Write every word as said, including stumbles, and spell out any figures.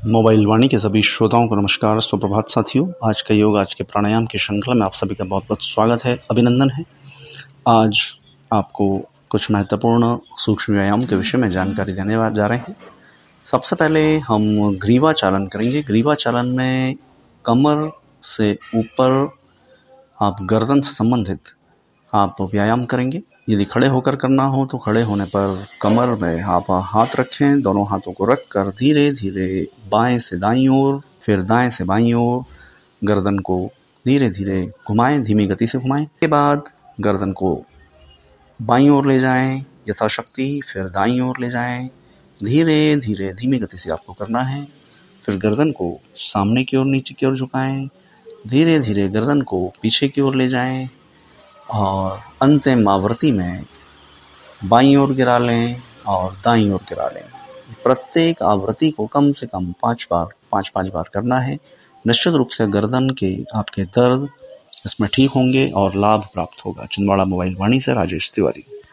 Mobile वाणी के सभी श्रोताओं को नमस्कार, सुप्रभात साथियों। आज का योग, आज के प्राणायाम की श्रृंखला में आप सभी का बहुत बहुत स्वागत है, अभिनंदन है। आज आपको कुछ महत्वपूर्ण सूक्ष्म व्यायाम के विषय में जानकारी देने जा रहे हैं। सबसे पहले हम ग्रीवा चालन करेंगे। ग्रीवा चालन में कमर से ऊपर आप गर्दन से संबंधित आप व्यायाम करेंगे। यदि खड़े होकर करना हो तो खड़े होने पर कमर में आप हाथ रखें, दोनों हाथों को रखकर धीरे धीरे बाएं से दाईं ओर, फिर दाएं से बाईं ओर गर्दन को धीरे धीरे घुमाएं, धीमी गति से घुमाएं। के बाद गर्दन को बाईं ओर ले जाएं यथाशक्ति, फिर दाईं ओर ले जाएं, धीरे धीरे धीमी गति से आपको करना है। फिर गर्दन को सामने की ओर, नीचे की ओर झुकाएं, धीरे धीरे गर्दन को पीछे की ओर ले जाएं और अंतिम आवृत्ति में बाईं ओर गिरा लें और दाईं ओर गिरा लें। प्रत्येक आवृत्ति को कम से कम पांच बार पांच पांच बार करना है। निश्चित रूप से गर्दन के आपके दर्द इसमें ठीक होंगे और लाभ प्राप्त होगा। छिंदवाड़ा मोबाइल वाणी से राजेश तिवारी।